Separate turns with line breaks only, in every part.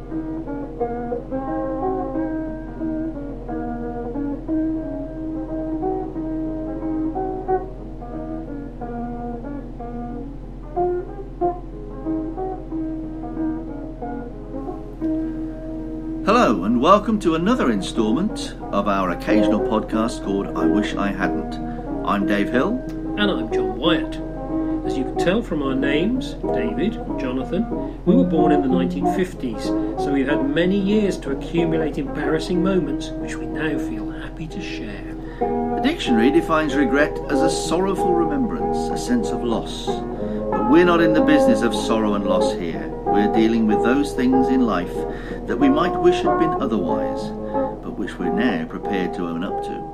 Hello and welcome to another instalment of our occasional podcast called I Wish I Hadn't. I'm Dave Hill.
And I'm John Wyatt. As you can tell from our names, David and Jonathan, we were born in the 1950s, so we've had many years to accumulate embarrassing moments which we now feel happy to share.
The dictionary defines regret as a sorrowful remembrance, a sense of loss. But we're not in the business of sorrow and loss here. We're dealing with those things in life that we might wish had been otherwise, but which we're now prepared to own up to.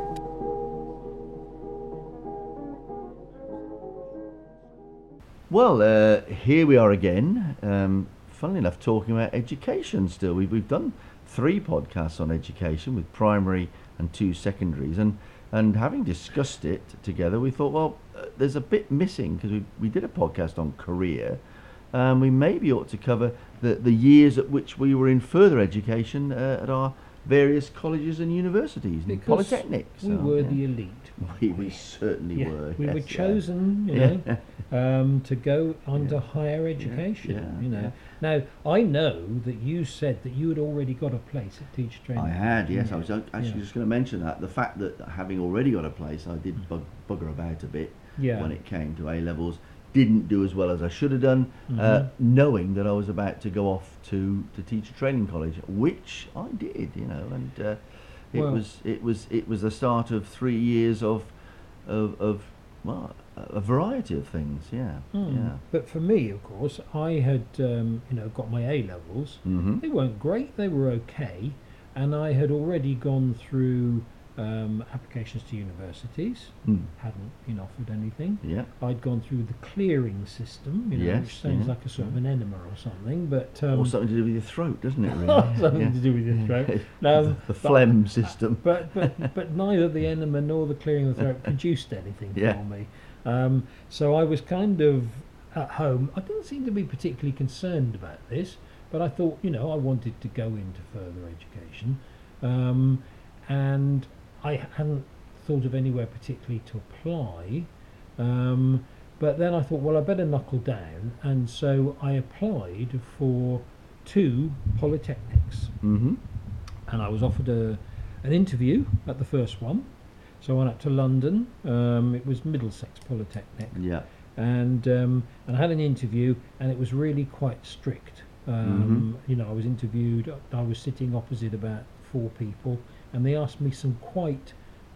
Well, here we are again, funnily enough, talking about education still. We've done 3 podcasts on education with primary and 2 secondaries, and having discussed it together, we thought, well, there's a bit missing, because we did a podcast on career. We maybe ought to cover the years at which we were in further education at our various colleges and universities and polytechnics.
We were the elite.
We certainly were.
We were chosen, to go under higher education. Now, I know that you said that you had already got a place at teacher training.
I had, yes. I was actually just going to mention that. The fact that having already got a place, I did bugger about a bit when it came to A-levels. Didn't do as well as I should have done, knowing that I was about to go off to teacher training college, which I did, and it was the start of 3 years of a variety of things,
But for me, of course, I had got my A levels.
Mm-hmm.
They weren't great; they were okay, and I had already gone through applications to universities. Hadn't been offered anything. I'd gone through the clearing system, which sounds like a sort of an enema or something, but
or something to do with your throat, doesn't it? Really?
Something to do with your throat.
The phlegm system.
But neither the enema nor the clearing of the throat produced anything for me. So I was kind of at home. I didn't seem to be particularly concerned about this, but I thought, I wanted to go into further education, and I hadn't thought of anywhere particularly to apply, but then I thought, well, I better knuckle down, and so I applied for 2 polytechnics, and I was offered an interview at the first one, so I went up to London. It was Middlesex Polytechnic, and I had an interview, and it was really quite strict. I was interviewed. I was sitting opposite about 4 people, and they asked me some quite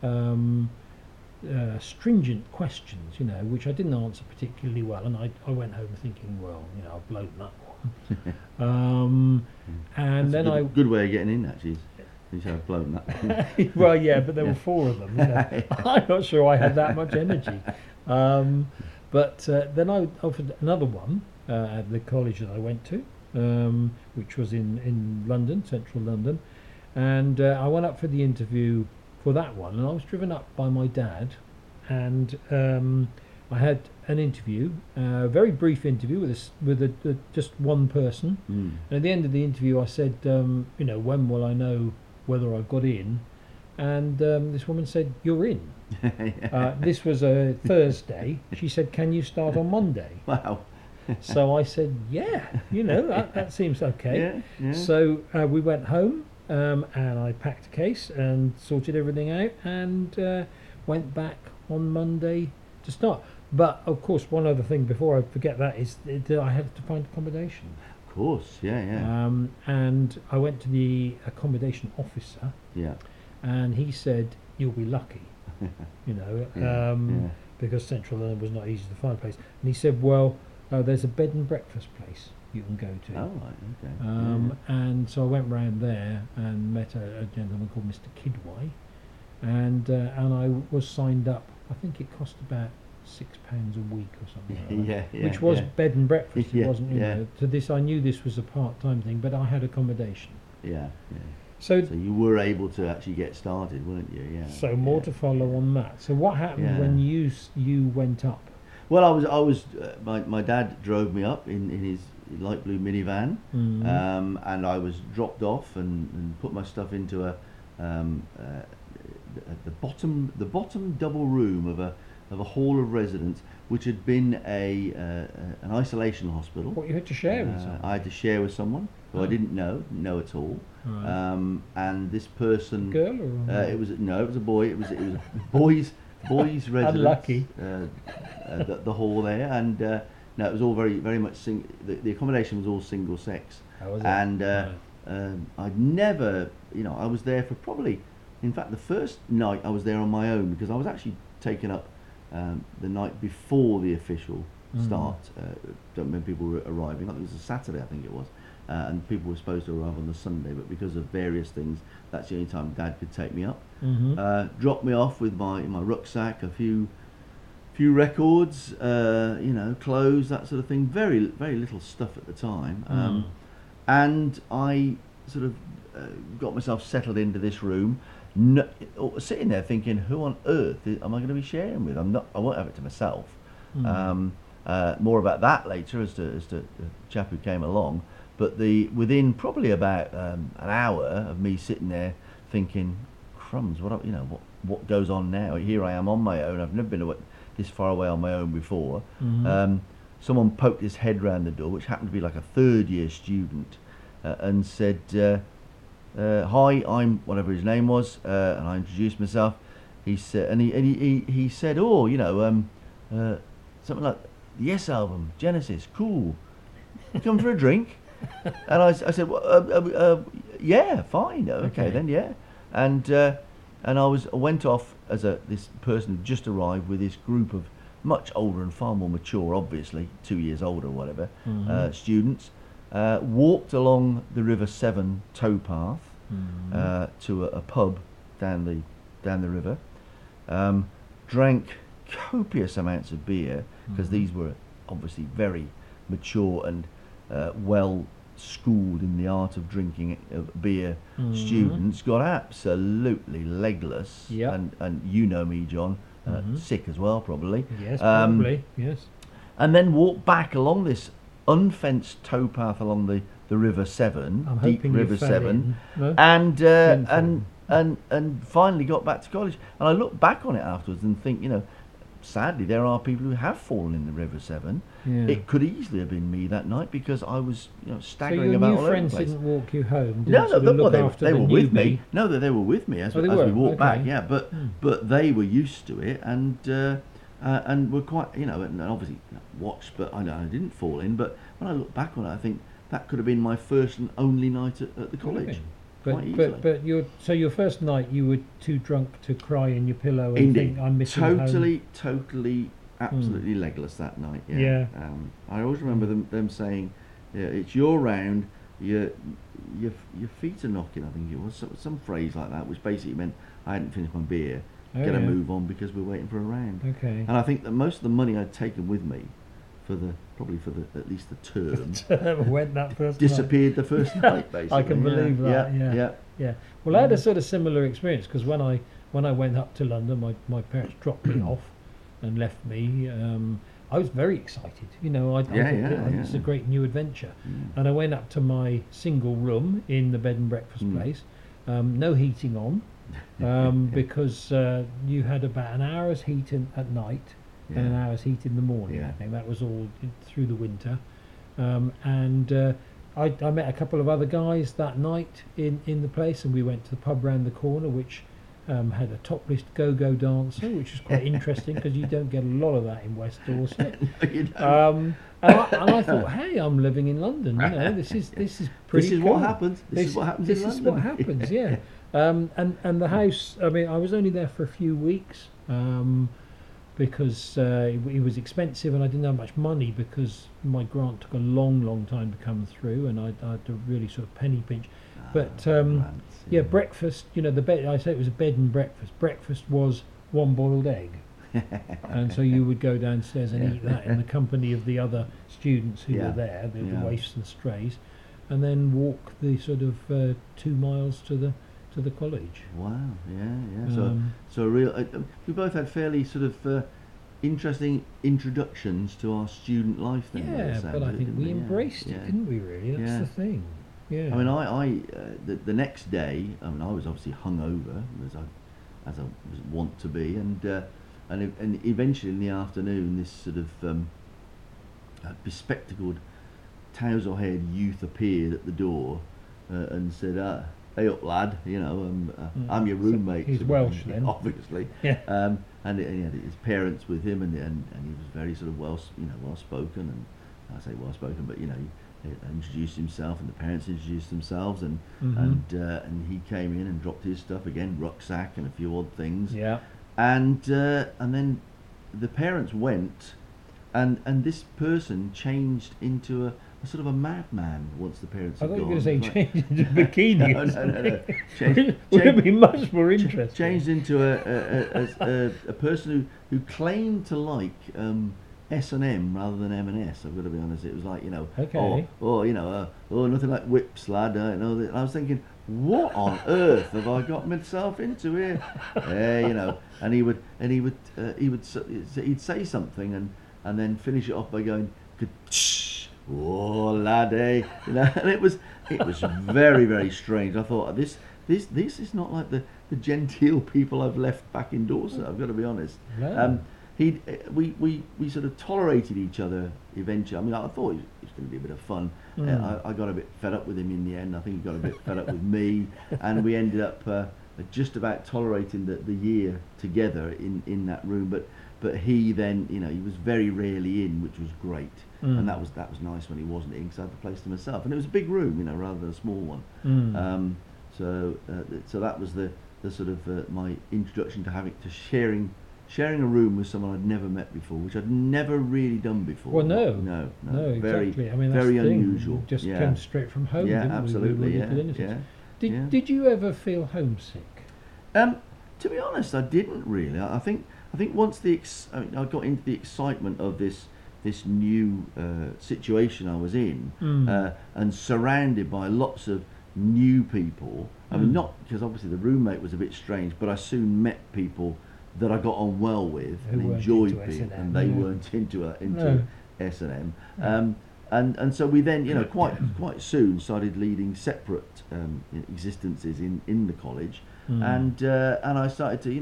stringent questions, which I didn't answer particularly well, and I went home thinking, well, I've blown that one. And
that's
then
good way of getting in, actually. You said I've blown that one.
Well, yeah, but there were 4 of them. I'm not sure I had that much energy. But then I offered another one at the college that I went to, which was in London, central London. And I went up for the interview for that one, and I was driven up by my dad, and I had an interview, a very brief interview with just one person. And at the end of the interview, I said, when will I know whether I've got in? And this woman said, "You're in." This was a Thursday. She said, "Can you start on Monday?"
Wow.
So I said, "Yeah, that seems okay." So we went home. And I packed a case and sorted everything out, and went back on Monday to start. But of course, one other thing before I forget that is that I had to find accommodation.
Of course,
and I went to the accommodation officer. And he said, "You'll be lucky," because Central London was not easy to find a place. And he said, "Well, there's a bed and breakfast place you can go to."
Oh, right, okay.
And so I went round there and met a gentleman called Mr. Kidway, and I was signed up. I think it cost about £6 a week or something like that, which was bed and breakfast. It wasn't, to this, I knew this was a part-time thing, but I had accommodation. So
you were able to actually get started, weren't you?
So more to follow on that. So what happened when you went up?
Well, I was my dad drove me up in his light blue minivan,
Mm.
and I was dropped off and put my stuff into the bottom double room of a hall of residence, which had been an isolation hospital.
What you had to share with someone?
I had to share with someone who I
Oh.
didn't know at all.
Right.
And this person,
Girl or
it was a boy. It was a boys residence.
Unlucky.
The hall there, and no, it was all very much the accommodation was all single sex,
How was it?
and
Right.
I'd never, I was there for probably, in fact, the first night I was there on my own because I was actually taken up the night before the official start. Don't remember people were arriving. I think it was a Saturday, I think it was, and people were supposed to arrive on the Sunday, but because of various things, that's the only time Dad could take me up. Dropped me off with my rucksack, a few records, clothes, that sort of thing. Very little stuff at the time, and I sort of got myself settled into this room. Sitting there thinking, who on earth am I going to be sharing with? I won't have it to myself. More about that later as to the chap who came along. But within probably about an hour of me sitting there thinking, crumbs, what goes on now? Here I am on my own. I've never been this far away on my own before. Someone poked his head round the door, which happened to be like a third-year student, and said, "Hi, I'm whatever his name was," and I introduced myself. He said, and he said, "Oh, something like the Yes album, Genesis, cool. You come for a drink?" And I said, well, "Yeah, fine, okay then, yeah." And I went off as this person who just arrived with this group of much older and far more mature, obviously 2 years older or whatever, students. Walked along the River Severn towpath to a pub down the river. Drank copious amounts of beer because these were obviously very mature and well schooled in the art of drinking beer students. Got absolutely legless.
Yep.
And you know me, John, sick as well probably.
Yes, probably. Yes.
And then walked back along this unfenced towpath along the River Severn,
I'm
deep
hoping
River
you fell
Severn,
in. No?
and finally got back to college. And I look back on it afterwards and think, sadly there are people who have fallen in the River Severn.
Yeah.
It could easily have been me that night because I was,
So
staggering
your
about
new
all over the
friends
place.
didn't walk you home?
No,
Didn't sort of look after
they
the
were with me.
newbie?
No, they were with me as
Oh,
we
they were?
walked back.
Okay.
Yeah, but they were used to it and were quite, and obviously watched, but I didn't fall in. But when I look back on it, I think that could have been my first and only night at the college. Quite easily.
But your first night you were too drunk to cry in your pillow and
Indeed.
think I'm missing home.
Totally, absolutely legless that night. Yeah.
Yeah.
I always remember them saying, yeah, "It's your round. Your feet are knocking." I think it was some phrase like that, which basically meant I hadn't finished my beer.
Oh,
Get a
yeah.
move on because we're waiting for a round.
Okay.
And I think that most of the money I'd taken with me, probably for at least the term,
Went that first
disappeared the first night. Basically,
I can believe that. Yeah.
yeah.
Yeah. Well, I had a sort of similar experience because when I went up to London, my parents dropped me off and left me. I was very excited. I thought it's a great new adventure. And I went up to my single room in the bed and breakfast place. No heating on because you had about an hour's heat at night and an hour's heat in the morning. I think that was all through the winter. I met a couple of other guys that night in the place, and we went to the pub round the corner, which had a topless go-go dancer, which was quite interesting because you don't get a lot of that in West Dorset. And I thought, hey, I'm living in London. This is pretty.
This is
cool.
what happens. This is what happens.
This
in
is
London.
what happens. Yeah. And the house. I mean, I was only there for a few weeks. Because it was expensive and I didn't have much money because my grant took a long time to come through and I had to really sort of penny pinch. But breakfast, the bed. I say it was a bed and breakfast. Breakfast was one boiled egg, and so you would go downstairs and eat that in the company of the other students who were there, the waifs and strays, and then walk the sort of 2 miles to the college.
Wow, yeah. So real. We both had fairly sort of interesting introductions to our student life then.
Yeah, but I think we embraced it, didn't we? Really, that's the thing. Yeah.
I mean, the next day, I mean, I was obviously hungover as I was wont to be, and eventually in the afternoon, this sort of bespectacled, towser-haired youth appeared at the door and said, "Hey up, lad! You know, I'm your roommate."
He's Welsh then,
obviously.
Yeah.
And he had his parents with him, and he was very sort of well spoken, and I say well spoken, but he introduced himself, and the parents introduced themselves, and he came in and dropped his stuff again, rucksack and a few odd things.
Yeah.
And then the parents went, and this person changed into a sort of a madman once the parents had
I
gone.
thought you were going to say changed into bikini.
No.
Would have been much more interesting.
Changed into a person who claimed to like S&M rather than M&S. I've got to be honest. It was like
Okay.
nothing like whips, lad. I was thinking, what on earth have I got myself into here? And he'd say something and then finish it off by going, "Oh, laddie," and it was very, very strange. I thought this is not like the genteel people I've left back in Dorset. I've got to be honest.
No.
We sort of tolerated each other eventually. I mean, I thought it was going to be a bit of fun. I got a bit fed up with him in the end. I think he got a bit fed up with me, and we ended up just about tolerating the year together in that room. But he then, he was very rarely in, which was great, and that was nice when he wasn't in, because I had the place to myself, and it was a big room, rather than a small one. So that was the sort of my introduction to sharing a room with someone I'd never met before, which I'd never really done before.
Well, no,
very,
exactly. I mean, that's
very
the thing.
unusual.
Just came straight from home.
Yeah,
didn't
absolutely.
We? We
Yeah.
Did you ever feel homesick?
To be honest, I didn't really. I think once I got into the excitement of this new situation I was in, and surrounded by lots of new people. I mean, not because obviously the roommate was a bit strange, but I soon met people that I got on well with and enjoyed being, and they weren't into S&M. And so we then, quite soon started leading separate existences in the college, and I started to,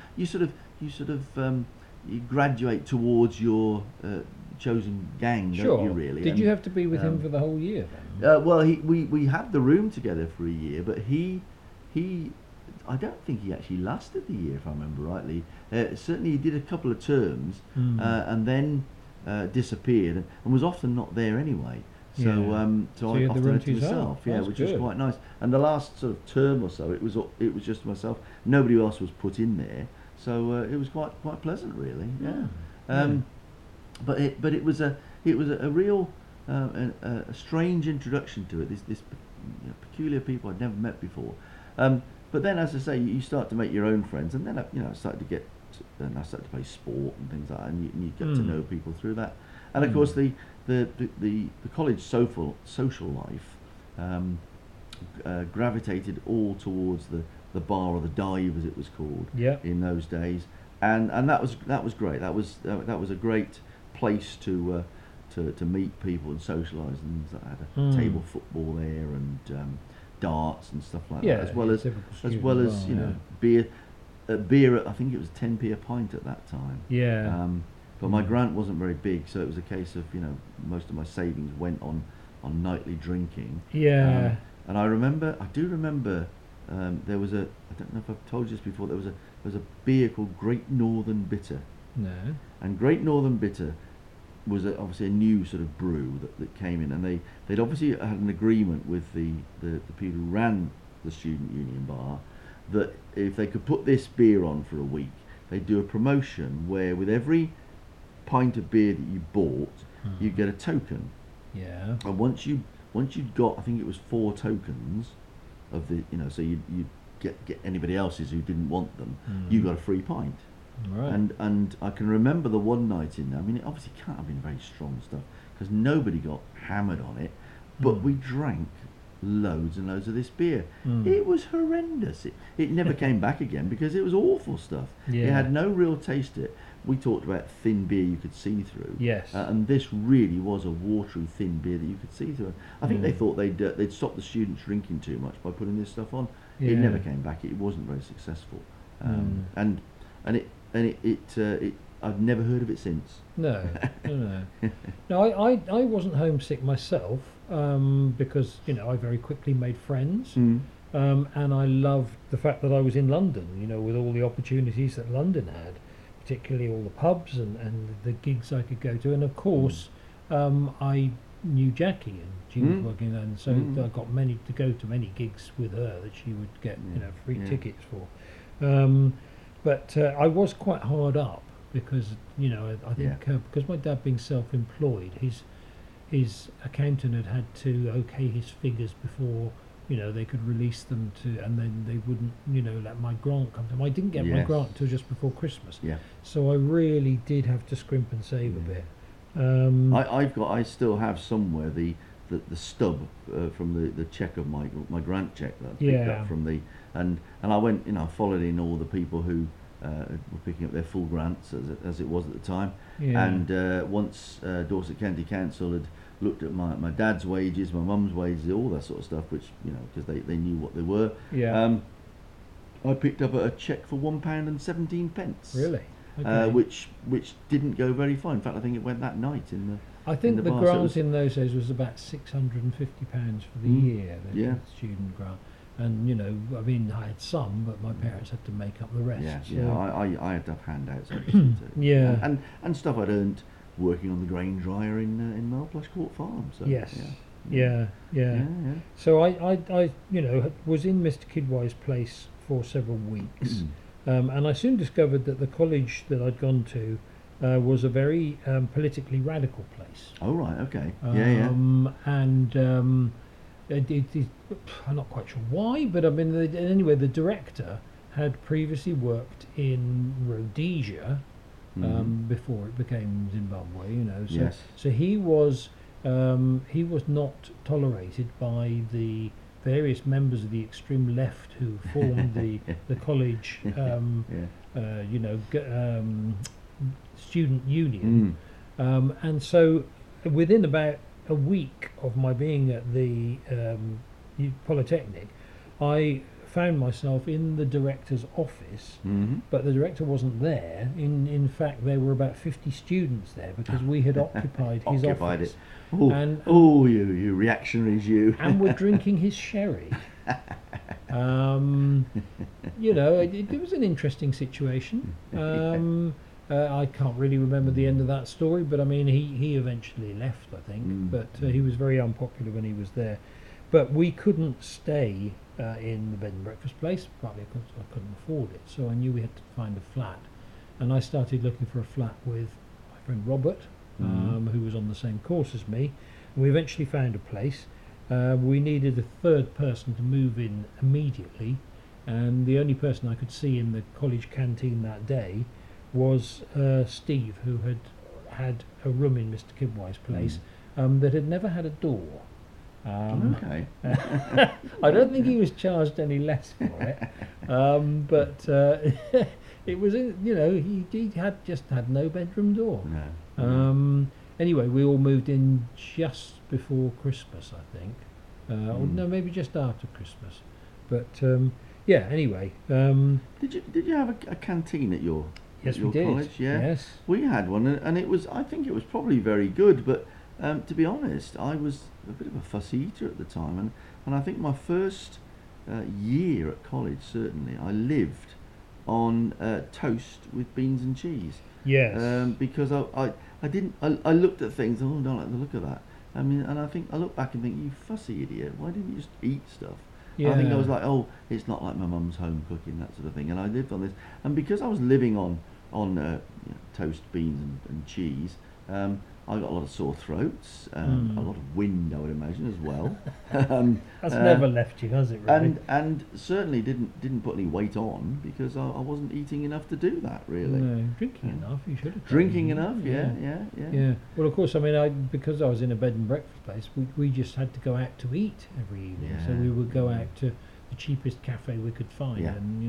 you graduate towards your chosen gang, don't you? Really?
Did you have to be with him for the whole year then?
Well, we had the room together for a year, but he I don't think he actually lasted the year, if I remember rightly. Certainly he did a couple of terms, and then disappeared, and was often not there anyway. So I often had to myself, which was quite nice. And the last sort of term or so, it was just myself. Nobody else was put in there, so it was quite pleasant, really. But it was a real a strange introduction to it. This peculiar people I'd never met before. But then, as I say, you start to make your own friends, and then I started to play sport and things like that, and you get to know people through that. And of course, the college social life gravitated all towards the bar or the dive, as it was called, in those days, and that was great. That was a great place to meet people and socialise, and I had a table football there and darts and stuff like that, as well as beer. Beer, I think it was 10p a pint at that time. But my grant wasn't very big, so it was a case of most of my savings went on nightly drinking. And I do remember there was I don't know if I've told you this before. There was a beer called Great Northern Bitter.
No.
And Great Northern Bitter was obviously a new sort of brew that came in, and they'd obviously had an agreement with the people who ran the student union bar that if they could put this beer on for a week, they'd do a promotion where with every pint of beer that you bought, you'd get a token. And once you'd got, I think it was 4 tokens of the, so you'd get anybody else's who didn't want them, you got a free pint.
Right.
And I can remember the one night in there. I mean, it obviously can't have been very strong stuff because nobody got hammered on it, but we drank loads and loads of this beer.
Mm.
It was horrendous. It never came back again because it was awful stuff.
Yeah.
It had no real taste to it. We talked about thin beer you could see through.
Yes.
And this really was a watery, thin beer that you could see through. I think they thought they'd stop the students drinking too much by putting this stuff on.
Yeah.
It never came back. It wasn't very successful. And I've never heard of it since.
No. No, I wasn't homesick myself because I very quickly made friends. And I loved the fact that I was in London, with all the opportunities that London had, particularly all the pubs and the gigs I could go to. And of course, I knew Jackie, and she was working there, and so I got to go to many gigs with her that she would get free tickets for. But I was quite hard up because I think because my dad being self-employed, his accountant had to okay his figures before they could release them and then they wouldn't let my grant come to them. I didn't get my grant till just before Christmas. So I really did have to scrimp and save a bit.
I still have somewhere the stub from the check of my grant check that I picked up from and I went I followed in all the people who were picking up their full grants as it was at the time. And once Dorset County Council had looked at my dad's wages, my mum's wages, all that sort of stuff, which because they knew what they were. I picked up a cheque for £1.17.
Really? Okay.
Which didn't go very far. In fact, I think it went that night in the.
I think the
bar.
grant in those days was about £650 for the year. The student grant, and I had some, but my parents had to make up the rest.
I had to have handouts, obviously. And stuff I'd earned working on the grain dryer in Melplush Court Farm. So, Yeah.
So I was in Mr. Kidwai's place for several weeks, and I soon discovered that the college that I'd gone to was a very politically radical place.
Oh right, okay.
And I'm not quite sure why, but anyway, the director had previously worked in Rhodesia. Before it became Zimbabwe, so he was not tolerated by the various members of the extreme left who formed the college, student union, and so within about a week of my being at the Polytechnic, I found myself in the director's office, but the director wasn't there. In fact, there were about 50 students there because we had occupied his office.
You reactionaries, you!
And were drinking his sherry. It was an interesting situation. I can't really remember the end of that story, but he eventually left, I think. But he was very unpopular when he was there. But we couldn't stay in the bed and breakfast place, partly because I couldn't afford it. So I knew we had to find a flat. And I started looking for a flat with my friend Robert, who was on the same course as me. And we eventually found a place. We needed a third person to move in immediately. And the only person I could see in the college canteen that day was Steve, who had a room in Mr. Kidwai's place that had never had a door.
Okay.
I don't think he was charged any less for it, but it was he had no bedroom door.
No.
Anyway, we all moved in just before Christmas, I think, or no, maybe just after Christmas. But anyway.
Did you have a canteen at your college? Yeah.
Yes.
We had one, and I think it was probably very good, but. To be honest, I was a bit of a fussy eater at the time, and I think my first year at college, certainly, I lived on toast with beans and cheese.
Yes.
Because I looked at things, I don't like the look of that. And I look back and think, you fussy idiot, why didn't you just eat stuff? Yeah. I think I was like, it's not like my mum's home cooking, that sort of thing. And I lived on this, and because I was living on toast, beans and cheese, I got a lot of sore throats, a lot of wind, I would imagine, as well.
That's never left you, has it? Really?
And certainly didn't put any weight on because I wasn't eating enough to do that, really.
No, drinking enough. You should have.
Drinking enough, yeah.
Well, of course, I mean, because I was in a bed and breakfast place, we just had to go out to eat every evening.
Yeah.
So we would go out to the cheapest cafe we could find, and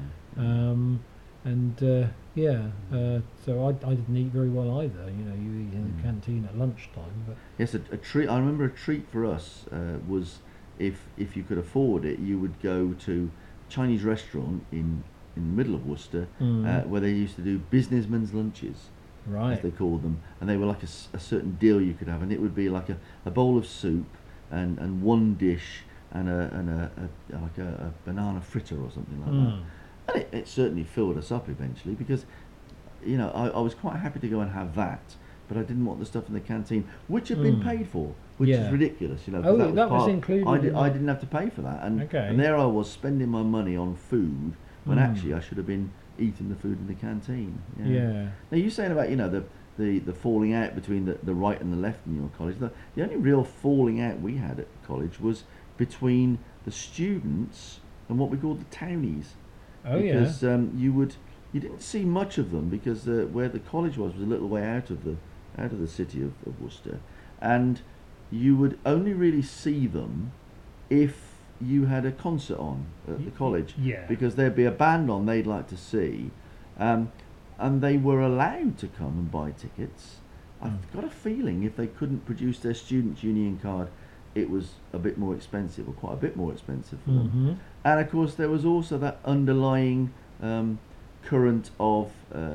so I didn't eat very well either. You know, you eat in the canteen at lunchtime, but
yes, a treat. I remember a treat for us was if you could afford it, you would go to a Chinese restaurant in the middle of Worcester where they used to do businessmen's lunches, as they called them, and they were like a certain deal you could have, and it would be like a bowl of soup and one dish and like a banana fritter or something like that. And it certainly filled us up eventually because, you know, I was quite happy to go and have that, but I didn't want the stuff in the canteen, which had been paid for, which is ridiculous, you know.
Oh, that was included.
I didn't have to pay for that, and there I was spending my money on food when actually I should have been eating the food in the canteen. Yeah. Now you're saying about, you know, the falling out between the right and the left in your college. The only real falling out we had at college was between the students and what we called the townies. Because you didn't see much of them because where the college was a little way out of the city of Worcester, and you would only really see them if you had a concert on at the college, because there'd be a band on they'd like to see, and they were allowed to come and buy tickets. I've got a feeling if they couldn't produce their students' union card, it was a bit more expensive, or quite a bit more expensive for them. And of course there was also that underlying current of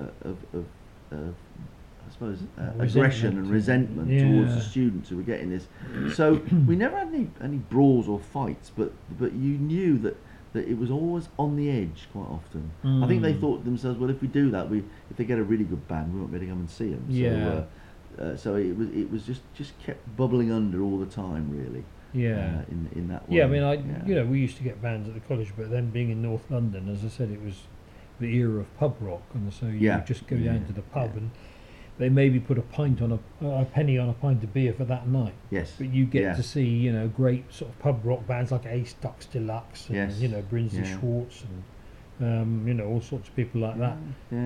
I suppose aggression and resentment towards the students who were getting this. So we never had any brawls or fights, but you knew that it was always on the edge quite often. I think they thought to themselves, well, if we do that, if they get a really good band, we won't be able to come and see them. So it was just kept bubbling under all the time, really. In that way.
Yeah, I mean, you know, we used to get bands at the college, but then being in North London, as I said, it was the era of pub rock, and so you would just go down to the pub and they maybe put a penny on a pint of beer for that night.
Yes.
But you get to see, you know, great sort of pub rock bands like Ace Ducks Deluxe and you know, Brinsley Schwartz and you know, all sorts of people like that.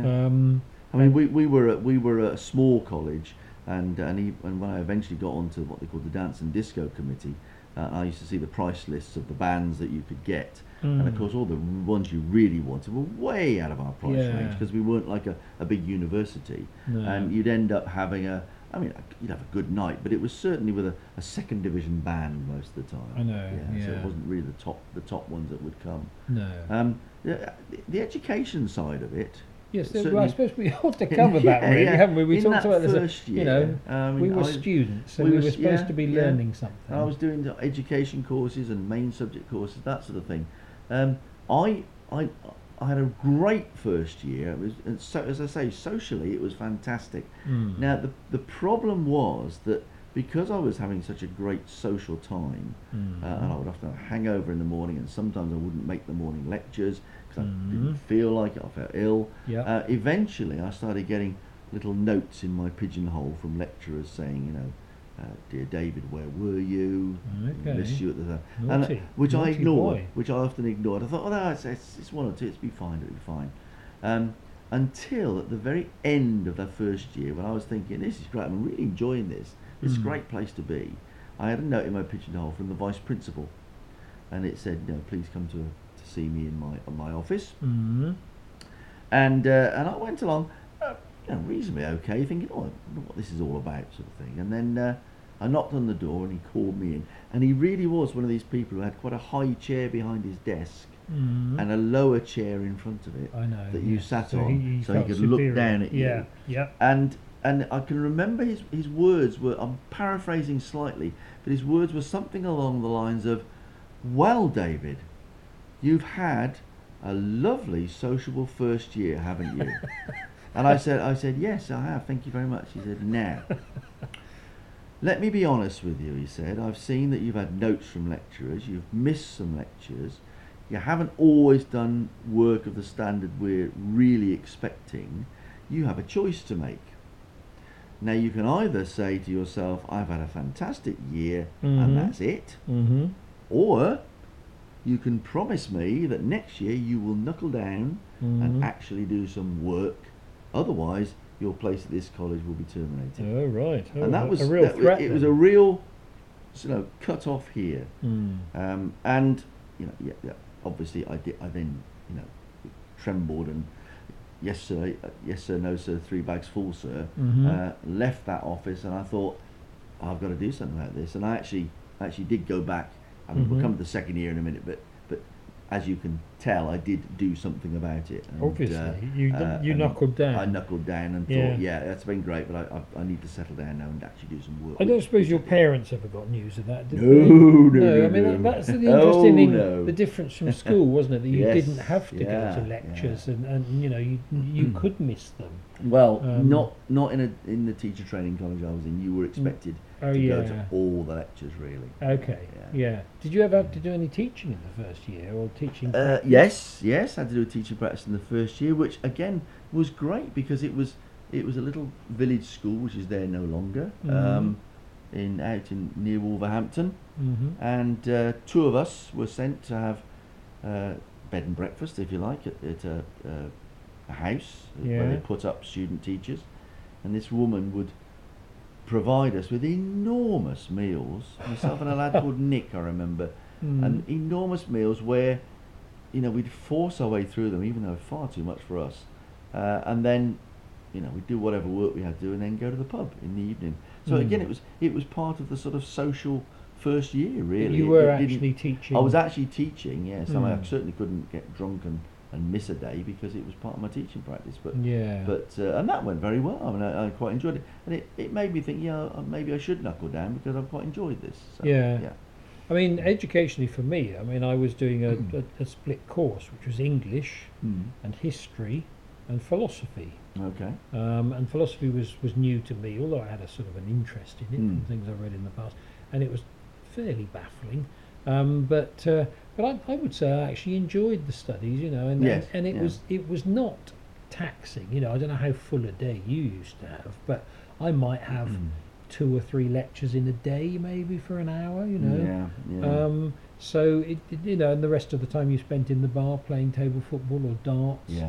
I mean, we were a small college. And when I eventually got onto what they called the Dance and Disco Committee, I used to see the price lists of the bands that you could get, and of course all the ones you really wanted were way out of our price range because we weren't like a big university, and you'd end up having you'd have a good night, but it was certainly with a second division band most of the time.
I know.
So it wasn't really the top ones that would come.
No.
The education side of it.
Yes, well, I suppose we ought to cover that really, haven't we? We talked about this. You know, we were students, so we were supposed to be learning something.
I was doing the education courses and main subject courses, that sort of thing. I had a great first year. It was, and so, as I say, socially it was fantastic. Now the problem was that because I was having such a great social time, and I would often have a hangover in the morning, and sometimes I wouldn't make the morning lectures because I didn't feel like it, I felt ill. Eventually I started getting little notes in my pigeonhole from lecturers saying, you know, dear David, where were you? Miss you at the time. Which I ignored, which I often ignored. I thought, oh no, it's one or two, it'll be fine. Until at the very end of that first year, when I was thinking, this is great, I'm really enjoying this. It's a great place to be. I had a note in my pigeonhole from the vice principal, and it said, please come to see me in my office. And I went along, reasonably okay, thinking, I wonder what this is all about, sort of thing. And then I knocked on the door, and he called me in, and he really was one of these people who had quite a high chair behind his desk and a lower chair in front of it that you sat on, so he could look down at you. And I can remember his words were, I'm paraphrasing slightly, but his words were something along the lines of, well, David, you've had a lovely sociable first year, haven't you? And I said, yes, I have, thank you very much. He said, now, let me be honest with you, he said. I've seen that you've had notes from lecturers, you've missed some lectures, you haven't always done work of the standard we're really expecting. You have a choice to make. Now you can either say to yourself, I've had a fantastic year
Mhm.
and that's it,
Mm-hmm.
or you can promise me that next year you will knuckle down
Mm-hmm.
and actually do some work. Otherwise, your place at this college will be terminated.
Oh, right. Oh,
And that was
a real threat.
it was a
then.
real, cut off here.
Mm.
And yeah, obviously I then trembled and yes sir, no sir, 3 bags full sir.
Mhm.
Left that office and I thought I've got to do something about this, and I actually did go back. I mean, we'll
Mhm.
come to the second year in a minute, but as you can tell, I did do something about it. And,
Obviously, you
and
knuckled down.
I knuckled down and
Yeah.
thought, yeah, that's been great, but I need to settle down now and actually do some work.
I don't suppose
which
your
I did.
parents ever got news of that, did
No,
they?
no,
I mean,
no.
that's the
Oh,
interesting thing,
no.
the difference from school, wasn't it? That you
Yes,
didn't have to
yeah,
go to lectures,
yeah.
and you could miss them.
Well,
Um,
not in the teacher training college I was in. You were expected
Oh,
to go
yeah.
to all the lectures, really.
Okay, yeah. Did you ever have to do any teaching in the first year, or teaching? practice?
Yes, I had to do a teaching practice in the first year, which again was great because it was a little village school, which is there no longer,
Mhm.
out in near Wolverhampton,
Mm-hmm.
and 2 of us were sent to have bed and breakfast, if you like, at a house where
Yeah.
they put up student teachers, and this woman would provide us with enormous meals. Myself and a lad called Nick, I remember, and enormous meals where we'd force our way through them, even though far too much for us, and then we'd do whatever work we had to do, and then go to the pub in the evening. So again, it was part of the sort of social first year, really.
You were
It didn't-
actually teaching.
I was actually teaching, yes. I mean, I
Mm.
certainly couldn't get drunk and miss a day because it was part of my teaching practice. But
Yeah.
and that went very well. I mean, I quite enjoyed it, and it made me think, maybe I should knuckle down because I've quite enjoyed this. So,
Yeah.
yeah.
I mean, educationally for me, I mean, I was doing a split course, which was English and history and philosophy.
Okay.
And philosophy was new to me, although I had a sort of an interest in it from things I read in the past, and it was fairly baffling. But I would say I actually enjoyed the studies, and
Yes,
and it
yeah.
was not taxing. I don't know how full a day you used to have, but I might have 2 or 3 lectures in a day, maybe for an hour.
Yeah. Yeah.
So and the rest of the time you spent in the bar playing table football or darts.
Yeah.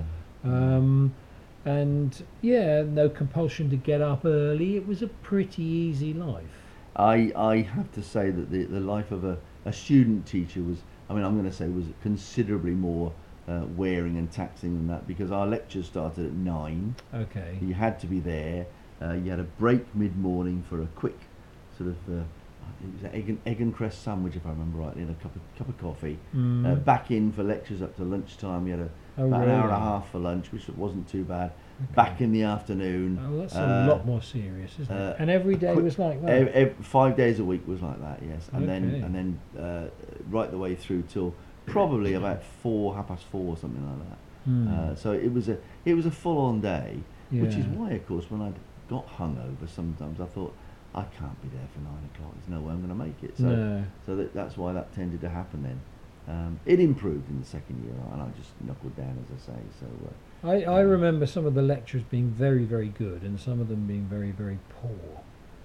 And no compulsion to get up early. It was a pretty easy life.
I have to say that the life of a student teacher was, I mean, I'm going to say was considerably more wearing and taxing than that, because our lectures started at 9.
Okay.
You had to be there. You had a break mid-morning for a quick sort of it was an egg and cress sandwich, if I remember rightly, and a cup of coffee. Back in for lectures up to lunchtime. You had about an hour and a
really?
half for lunch, which wasn't too bad. Back in the afternoon.
Oh, that's a lot more serious, isn't it? And every day
quick-
was like that.
5 days a week was like that, yes, and
Okay.
then right the way through till probably about 4:30 or something like that. So it was a full-on day, which is
Yeah.
why, of course, when I got hungover, sometimes I thought I can't be there for 9 o'clock. There's no way I'm going to make it. So
No.
that's why that tended to happen then. It improved in the second year, and I just knuckled down, as I say. So.
I remember some of the lectures being very, very good, and some of them being very, very poor.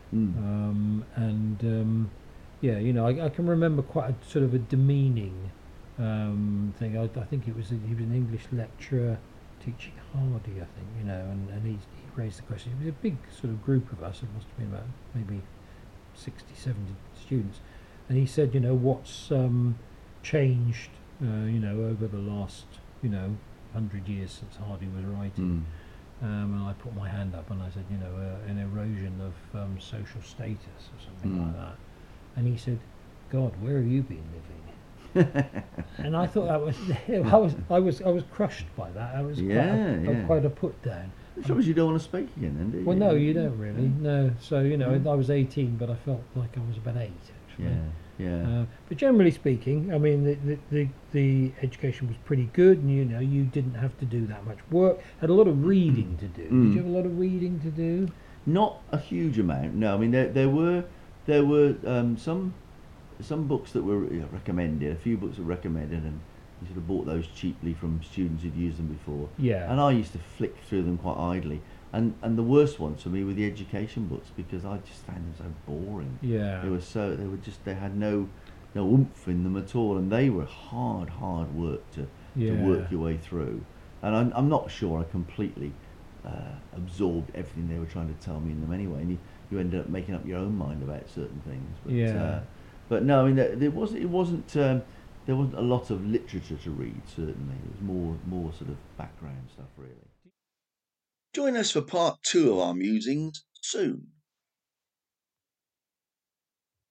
I can remember quite a sort of a demeaning thing. I think he was an English lecturer teaching Hardy, I think, and he raised the question. It was a big sort of group of us. It must have been about maybe 60, 70 students, and he said, what's changed, over the last, 100 years since Hardy was writing. And I put my hand up and I said, an erosion of social status or something like that. And he said, God, where have you been living? And I thought that was, I was crushed by that. I was quite a put down.
The trouble is you don't want to speak again, then, do you?
Well, no, you don't really. No. So, I was 18, but I felt like I was about 8, actually.
Yeah.
But generally speaking, I mean, the education was pretty good, and you didn't have to do that much work. Had a lot of reading to do. Did you have a lot of reading to do?
Not a huge amount. No, I mean there were some books that were recommended. A few books were recommended, and you sort of bought those cheaply from students who'd used them before.
Yeah.
And I used to flick through them quite idly. And the worst ones for me were the education books, because I just found them so boring.
Yeah.
They had no oomph in them at all, and they were hard work to work your way through. And I'm not sure I completely absorbed everything they were trying to tell me in them anyway. And you ended up making up your own mind about certain things. But no, I mean there wasn't a lot of literature to read. Certainly, it was more sort of background stuff, really.
Join us for part 2 of our musings soon.